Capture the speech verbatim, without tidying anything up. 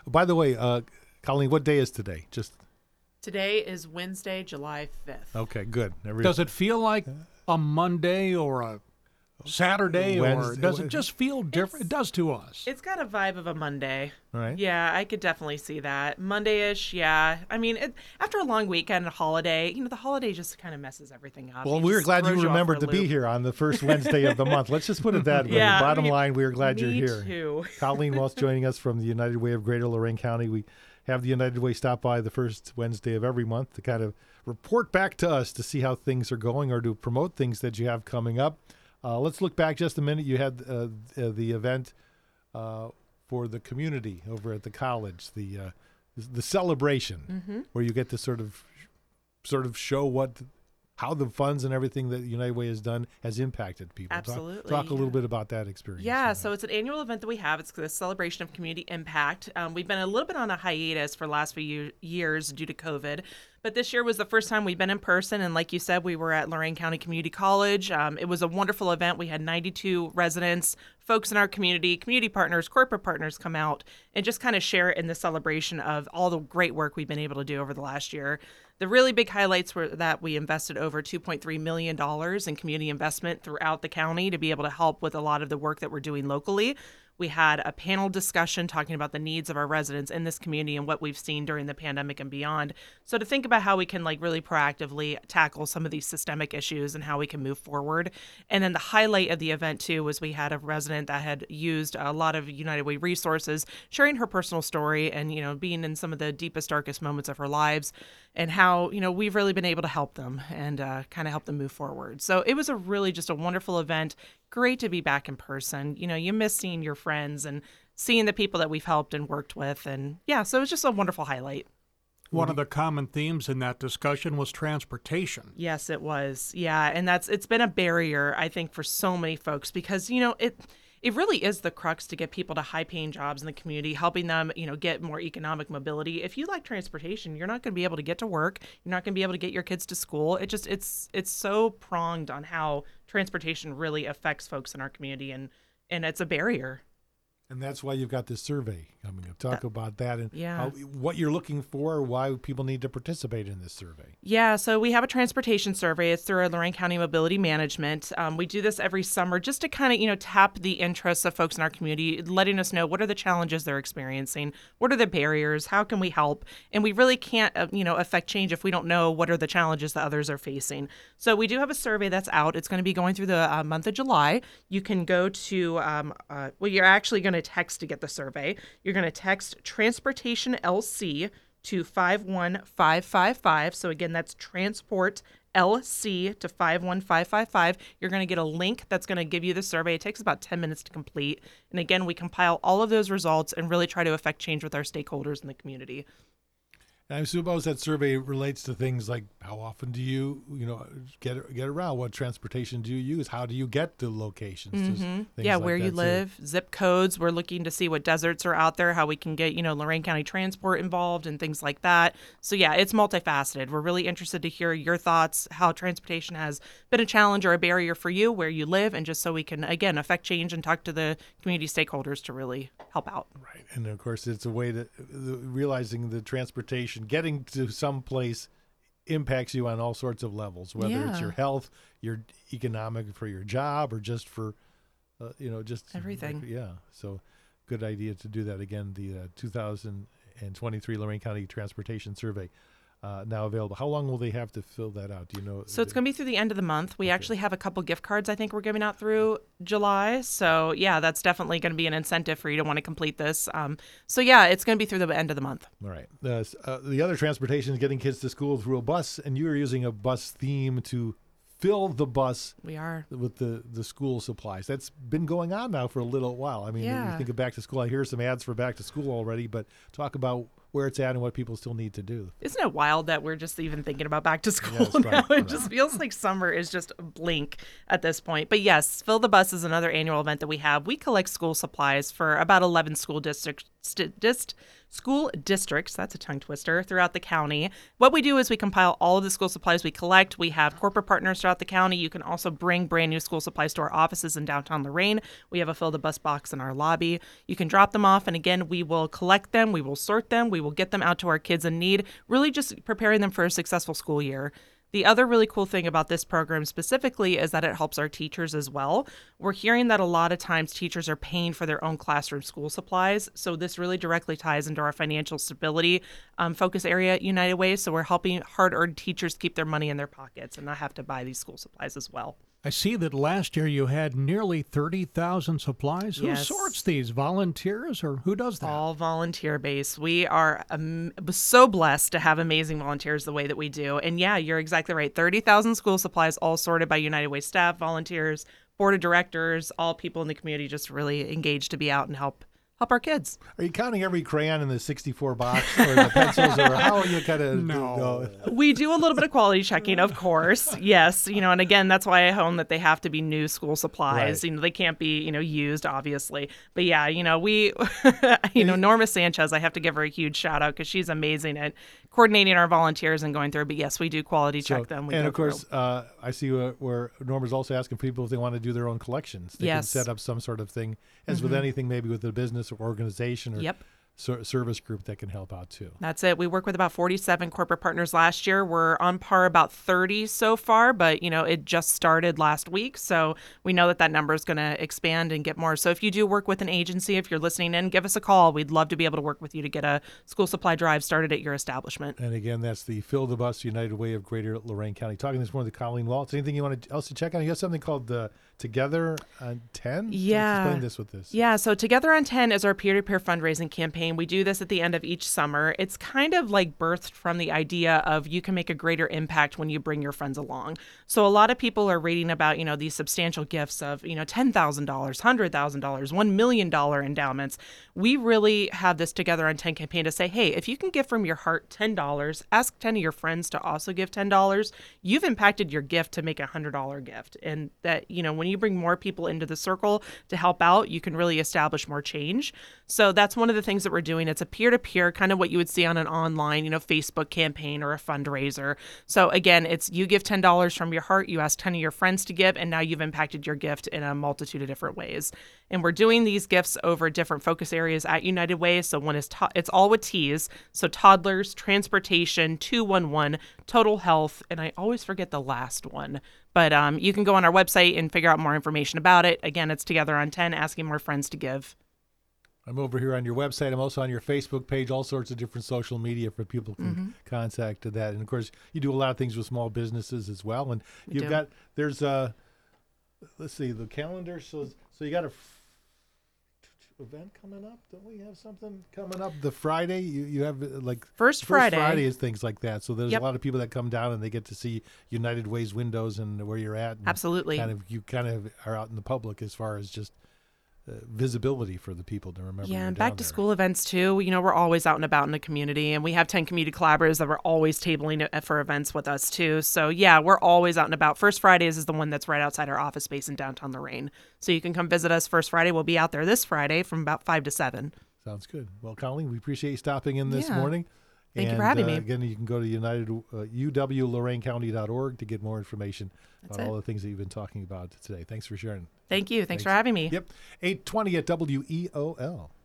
By the way, uh, Colleen, what day is today? Just Today is Wednesday, July fifth. okay, good. Every, Does it feel like a Monday or a Saturday, or Wednesday- does it just feel different? It does to us. It's got a vibe of a Monday. All right. Yeah, I could definitely see that. Monday-ish, yeah. I mean, it, after a long weekend, a holiday, you know, the holiday just kind of messes everything up. Well, It we were just glad throws you off remembered for to a be loop. here on the first Wednesday of the month. Let's just put it that way. Yeah, Bottom I mean, line, we are glad you're me here. too. Colleen Walsh joining us from the United Way of Greater Lorraine County. We have the United Way stop by the first Wednesday of every month to kind of report back to us to see how things are going or to promote things that you have coming up. Uh, let's look back just a minute. You had uh, uh, the event uh, for the community over at the college, the uh, the celebration, Mm-hmm. where you get to sort of sort of show what how the funds and everything that United Way has done has impacted people. Talk- Absolutely, Talk, a little yeah. bit about that experience. Yeah, so it's an annual event that we have. It's the celebration of community impact. Um, we've been a little bit on a hiatus for the last few year- years due to COVID, but this year was the first time we've been in person. And like you said, we were at Lorain County Community College. Um, it was a wonderful event. We had ninety-two residents, folks in our community, community partners, corporate partners come out and just kind of share in the celebration of all the great work we've been able to do over the last year. The really big highlights were that we invested over two point three million dollars in community investment throughout the county to be able to help with a lot of the work that we're doing locally. We had a panel discussion talking about the needs of our residents in this community and what we've seen during the pandemic and beyond. So to think about how we can like really proactively tackle some of these systemic issues and how we can move forward. And then the highlight of the event too was we had a resident that had used a lot of United Way resources, sharing her personal story and, you know, being in some of the deepest, darkest moments of her lives and how, you know, we've really been able to help them and uh, kind of help them move forward. So it was a really just a wonderful event. Great to be back in person. You know, you miss seeing your friends and seeing the people that we've helped and worked with. And yeah, so it was just a wonderful highlight. One of the common themes in that discussion was transportation. Yes, it was. Yeah. And that's, it's been a barrier, I think, for so many folks because, you know, it, it really is the crux to get people to high paying jobs in the community, helping them, you know, get more economic mobility. If you like transportation, you're not going to be able to get to work. You're not going to be able to get your kids to school. It just, it's, it's so pronged on how transportation really affects folks in our community. And, and it's a barrier. And that's why you've got this survey coming up. Talk That- about that and yeah. how, what you're looking for, why people need to participate in this survey. Yeah, so we have a transportation survey. It's through our Lorain County Mobility Management. Um, we do this every summer just to kind of, you know, tap the interests of folks in our community, letting us know what are the challenges they're experiencing, what are the barriers, how can we help, and we really can't, uh, you know, affect change if we don't know what are the challenges that others are facing. So we do have a survey that's out. It's going to be going through the uh, month of July. You can go to, um, uh, well, you're actually going to text to get the survey. You're going to text Transportation L C to five one five five five. So again, that's Transport L C to five one five five five. You're going to get a link that's going to give you the survey. It takes about ten minutes to complete. And again, we compile all of those results and really try to affect change with our stakeholders in the community. And I suppose that survey relates to things like how often do you, you know, get get around? What transportation do you use? How do you get to locations? Just things Yeah, like where you that, too. live, zip codes. We're looking to see what deserts are out there, how we can get, you know, Lorain County Transport involved and things like that. So yeah, it's multifaceted. We're really interested to hear your thoughts, how transportation has been a challenge or a barrier for you, where you live, and just so we can, again, affect change and talk to the community stakeholders to really help out. Right. And of course, it's a way to the, realizing the transportation, getting to some place impacts you on all sorts of levels, whether it's Yeah. your health, your economic for your job, or just for, uh, you know, just Everything. Yeah. So good idea to do that. Again, the uh, two thousand twenty-three Lorain County Transportation Survey. Uh, now available. How long will they have to fill that out? Do you know? So it's going to be through the end of the month. We actually have a couple gift cards I think we're giving out through July. So yeah, that's definitely going to be an incentive for you to want to complete this. Um, so yeah, it's going to be through the end of the month. All right. Uh, s- uh, the other transportation is getting kids to school through a bus, and you are using a bus theme to fill the bus We are. with the, the school supplies. That's been going on now for a little while. I mean, Yeah. you think of back to school. I hear some ads for back to school already, but talk about where it's at and what people still need to do. Isn't it wild that we're just even thinking about back to school Yes, now? right, It right. just feels like summer is just a blink at this point. But yes, Fill the Bus is another annual event that we have. We collect school supplies for about eleven school districts. St- dist- school districts, that's a tongue twister, throughout the county. What we do is we compile all of the school supplies we collect. We have corporate partners throughout the county. You can also bring brand new school supplies to our offices in downtown Lorain. We have a Fill the Bus box in our lobby. You can drop them off, and again, we will collect them, we will sort them, we will get them out to our kids in need, really just preparing them for a successful school year. The other really cool thing about this program specifically is that it helps our teachers as well. We're hearing that a lot of times teachers are paying for their own classroom school supplies. So this really directly ties into our financial stability um, focus area at United Way. So we're helping hard-earned teachers keep their money in their pockets and not have to buy these school supplies as well. I see that last year you had nearly thirty thousand supplies. Who Yes. sorts these? Volunteers or who does that? All volunteer based. We are um, so blessed to have amazing volunteers the way that we do. And yeah, you're exactly right. thirty thousand school supplies, all sorted by United Way staff, volunteers, board of directors, all people in the community just really engaged to be out and help help our kids. Are you counting every crayon in the sixty-four box or the pencils, or how are you kind of No. We do a little bit of quality checking, of course. Yes, you know, and again, that's why I hone that they have to be new school supplies. Right. You know, they can't be, you know, used, obviously. But yeah, you know, we, you know, Norma Sanchez, I have to give her a huge shout out because she's amazing at coordinating our volunteers and going through. But yes, we do quality check So- them. We and go of course, through. uh, I see where, where Norma's also asking people if they want to do their own collections. They Yes. can set up some sort of thing, as with anything, maybe with a business or organization or Yep. ser- service group that can help out too. That's it. We work with about forty-seven corporate partners last year. We're on par about thirty so far, but you know, it just started last week. So we know that that number is going to expand and get more. So if you do work with an agency, if you're listening in, give us a call. We'd love to be able to work with you to get a school supply drive started at your establishment. And again, that's the Fill the Bus United Way of Greater Lorain County. Talking this morning to Colleen Waltz. Anything you want to, else to check on? You have something called the Together on ten? Yeah. Explain this with this. Yeah, so Together on ten is our peer-to-peer fundraising campaign. We do this at the end of each summer. It's kind of like birthed from the idea of you can make a greater impact when you bring your friends along. So a lot of people are reading about, you know, these substantial gifts of, you know, ten thousand dollars, one hundred thousand dollars, one million dollars endowments. We really have this Together on ten campaign to say, hey, if you can give from your heart ten dollars, ask ten of your friends to also give ten dollars. You've impacted your gift to make a one hundred dollars gift. And that, you know, when you bring more people into the circle to help out, you can really establish more change. So that's one of the things that we're doing. It's a peer-to-peer, kind of what you would see on an online, you know, Facebook campaign or a fundraiser. So again, it's you give ten dollars from your heart, you ask ten of your friends to give, and now you've impacted your gift in a multitude of different ways. And we're doing these gifts over different focus areas at United Way. So one is, to- it's all with T's. So toddlers, transportation, two one one, total health, and I always forget the last one. But um, you can go on our website and figure out more information about it. Again, it's Together on ten, asking more friends to give. I'm over here on your website. I'm also on your Facebook page, all sorts of different social media for people can Mm-hmm. contact to that. And of course, you do a lot of things with small businesses as well. And We you've do. got, there's a, let's see, the calendar. So, so you got a f- event coming up. Don't we have something coming up? The Friday, you, you have uh, like First First Friday. Friday is things like that. So there's Yep. a lot of people that come down and they get to see United Way's windows and where you're at. And Absolutely. Kind of, you kind of are out in the public as far as just uh, visibility for the people to remember. Yeah, you're and down back to there. school events too. You know, we're always out and about in the community, and we have ten community collaborators that are always tabling it for events with us too. So yeah, we're always out and about. First Fridays is the one that's right outside our office space in downtown Lorain. So you can come visit us First Friday. We'll be out there this Friday from about five to seven. Sounds good. Well, Colleen, we appreciate you stopping in this Yeah. morning. Thank you and, for having uh, me. Again, you can go to United uh, U W Lorain County dot org to get more information That's on it. all the things that you've been talking about today. Thanks for sharing. Thank you. Thanks, for Thanks. having me. Yep. eight twenty at W E O L.